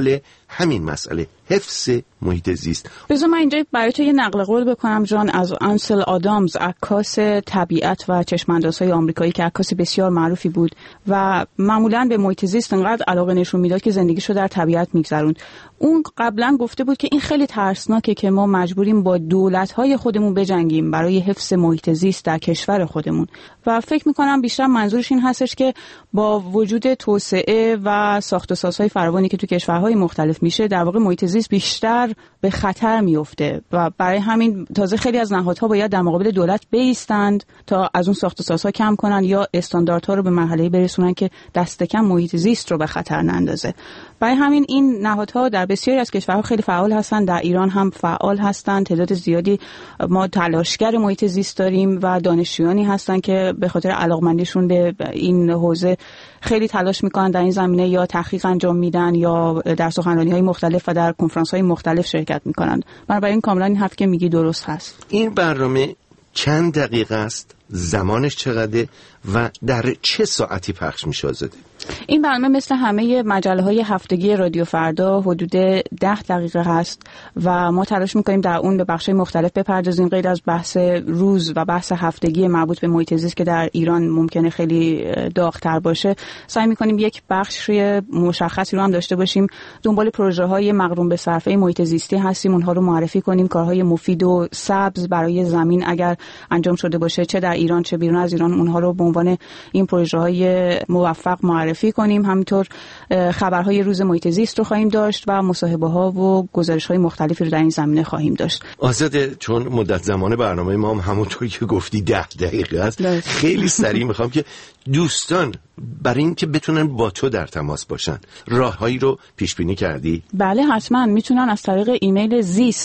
همین مسئله حفظ محیط زیست. بذار من اینجا برای تو یه نقل قول بکنم جان از آنسل آدامز، عکاس طبیعت و چشم‌اندازهای آمریکایی که عکاس بسیار معروفی بود و معمولاً به محیط زیست انقدر علاقه نشون میداد که زندگیشو در طبیعت میگذروند. اون قبلا گفته بود که این خیلی ترسناکه که ما مجبوریم با دولت‌های خودمون بجنگیم برای حفظ محیط زیست در کشور خودمون و فکر می‌کنم بیشتر منظورش این هستش که با وجود توسعه و ساخت و سازهای فراوانی که تو کشورهای مختلف میشه در واقع محیط زیست بیشتر به خطر میفته و برای همین تازه خیلی از نهادها باید در مقابل دولت بایستند تا از اون ساخت و سازها کم کنن یا استانداردها رو به مرحله برسونن که دست کم محیط زیست رو به خطر نندازه. برای همین این نهادها در بسیاری از کشورها خیلی فعال هستن، در ایران هم فعال هستن. تعداد زیادی ما تلاشگر محیط زیست داریم و دانشجویانی هستن که به خاطر علاقمندیشون به این حوزه خیلی تلاش میکنن در این زمینه یا تحقیق انجام میدن یا در سخنرانی‌های مختلف و در کنفرانس‌های مختلف شرکت میکنن. بنابراین کاملا این حرفی که میگی درست هست. این برنامه چند دقیقه است؟ زمانش چقدره و در چه ساعتی پخش میشه آزاده؟ این برنامه مثل همه مجله‌های هفتگی رادیو فردا حدود 10 دقیقه هست و ما تلاش می‌کنیم در اون به بخش‌های مختلف بپردازیم. غیر از بحث روز و بحث هفتگی مربوط به محیط زیست که در ایران ممکنه خیلی داغ‌تر باشه، سعی می‌کنیم یک بخش مشخصی رو هم داشته باشیم. دنبال پروژه‌های مقرون به صرفه محیط زیستی هستیم، اونها رو معرفی کنیم، کارهای مفید و سبز برای زمین اگر انجام شده باشه چه در ایران چه بیرون از ایران اونها رو به عنوان این پروژه‌های موفق معرفی کنیم. همینطور خبرهای روز محیط زیست رو خواهیم داشت و مصاحبه‌ها و گزارش‌های مختلفی رو در این زمینه خواهیم داشت. آزاده، چون مدت زمان برنامه ما هم همونطوری که گفتی 10 دقیقه است، خیلی سریع میخوام که دوستان برای این که بتونن با تو در تماس باشن راههایی رو پیش بینی کردی؟ بله حتما میتونن از طریق ایمیل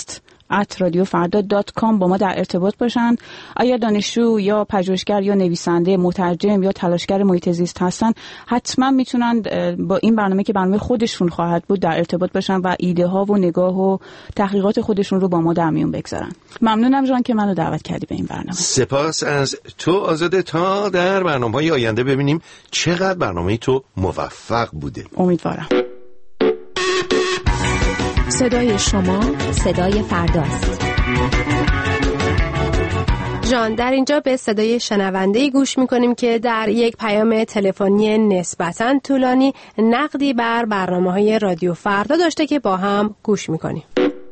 zist@radiofarda.com با ما در ارتباط باشن. اگر دانشجو یا پژوهشگر یا نویسنده، مترجم یا تلاشگر محیط زیست هستن حتما میتونن با این برنامه که برنامه خودشون خواهد بود در ارتباط باشن و ایده ها و نگاه و تحقیقات خودشون رو با ما در میون بگذارن. ممنونم جان که منو دعوت کردی به این برنامه. سپاس از تو آزاده. تا در برنامه‌های آینده ببینیم چقدر برنامه تو موفق بوده. امیدوارم. صدای شما صدای فرداست. جان، در اینجا به صدای شنونده‌ای گوش می‌کنیم که در یک پیام تلفنی نسبتاً طولانی نقدی بر برنامه‌های رادیو فردا داشته که با هم گوش می‌کنیم.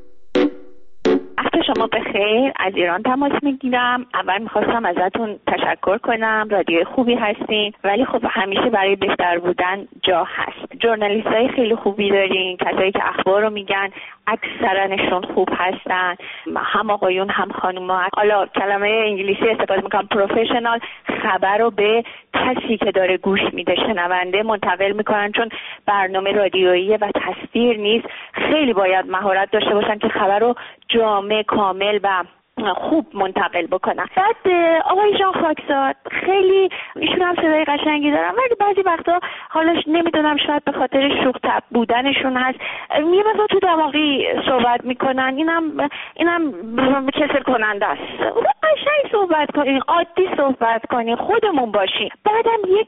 شما بخیر، از ایران تماس میگیرم. اول میخواستم ازتون تشکر کنم، رادیو خوبی هستین ولی خب همیشه برای بهتر بودن جا هست. ژورنالیستای خیلی خوبی دارین، کسایی که اخبار رو میگن اکثرانشون خوب هستن، هم آقایون هم خانوما. حالا کلمه انگلیسی استفاده میکنم، پروفشنال، خبر رو به کسی که داره گوش میده، شنونده منتقل میکنن، چون برنامه رادیویی و تصویر نیست. خیلی باید مهارت داشته باشن که خبر رو جامع، کامل و خوب منتقل بکنن. بعد آقای ژان خاکزاد خیلی ایشون هم صدای قشنگی دارن ولی بعضی وقتا حالا نمیدونم شاید به خاطر شوخ طبع بودنشون هست یه مثلا تو دماغی صحبت میکنن. اینم کسل کننده است. قشنگ صحبت کنین، عادی صحبت کنین، خودمون باشین. بعدم یک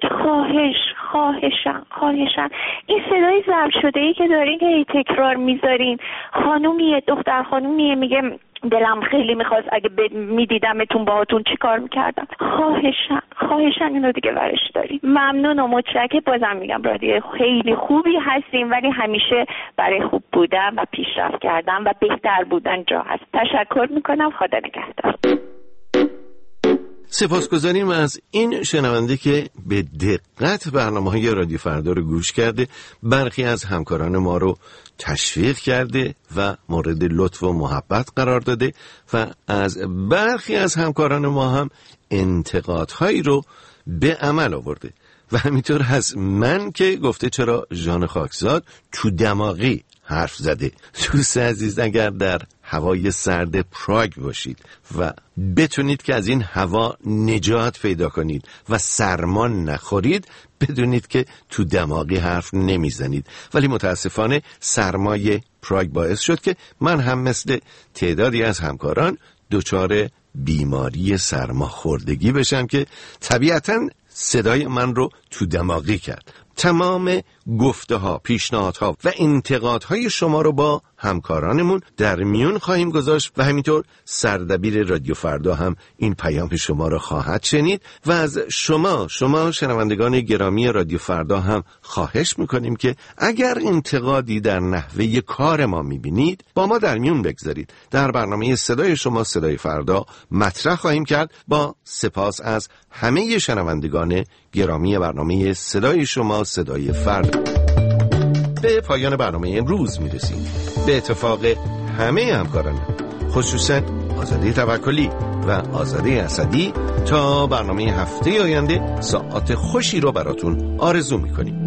خواهشن این صدای ضبط شده‌ای که دارین که تکرار میذارین، خانومیه، دختر خانومیه، میگه دلم خیلی میخواست اگه میدیدمتون باهاتون چی کار میکردم. خواهشن اینو دیگه ورش داریم. ممنون و متشکرم. بازم میگم رادیو خیلی خوبی هستیم ولی همیشه برای خوب بودن و پیشرفت کردن و بهتر بودن جا هست. تشکر میکنم. خدا نگهدار. سپاسگزاریم از این شنونده که به دقت برنامه‌های رادیو فردا رو گوش کرده، برخی از همکاران ما رو تشویق کرده و مورد لطف و محبت قرار داده و از برخی از همکاران ما هم انتقادهایی رو به عمل آورده و همینطور از من که گفته چرا ژان خاکزاد تو دماغی حرف زده. دوست عزیز، اگر در هوای سرد پراگ باشید و بتونید که از این هوا نجات پیدا کنید و سرما نخورید، بدونید که تو دماغی حرف نمیزنید. ولی متاسفانه سرمای پراگ باعث شد که من هم مثل تعدادی از همکاران دچار بیماری سرماخوردگی بشم که طبیعتاً صدای من رو تو دماغی کرد. تمام گفته ها، پیشنهادها و انتقادهای شما رو با همکارانمون در میون خواهیم گذاشت و همینطور سردبیر رادیو فردا هم این پیام شما رو خواهد شنید و از شما شنوندگان گرامی رادیو فردا هم خواهش میکنیم که اگر انتقادی در نحوه کار ما میبینید با ما در میون بگذارید. در برنامه صدای شما صدای فردا مطرح خواهیم کرد. با سپاس از همه شنوندگان گرامی برنامه صدای شما صدای فردا. به پایان برنامه امروز میرسیم. به اتفاق همه همکاران، خصوصا آزاده توکلی و آزاده اسدی، تا برنامه هفته آینده ساعات خوشی رو براتون آرزو میکنیم.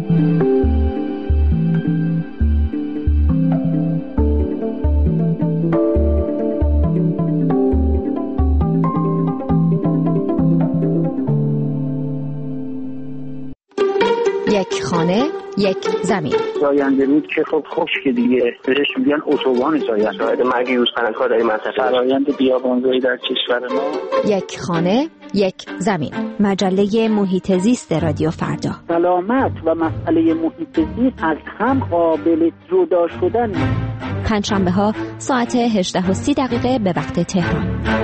یک خانه، یک زمین. زاینده رود که خب خشک دیگه، بهش میگن اتوبان زاینده. شاید مرگ یوزپلنگ‌ها در این منطقه. فرآیند بیابانزایی در کشور ما. یک خانه، یک زمین. مجله محیط زیست رادیو فردا. سلامت و مسئله محیط زیست از هم قابل جدا شدن. پنجشنبه‌ها ساعت 18:30 به وقت تهران.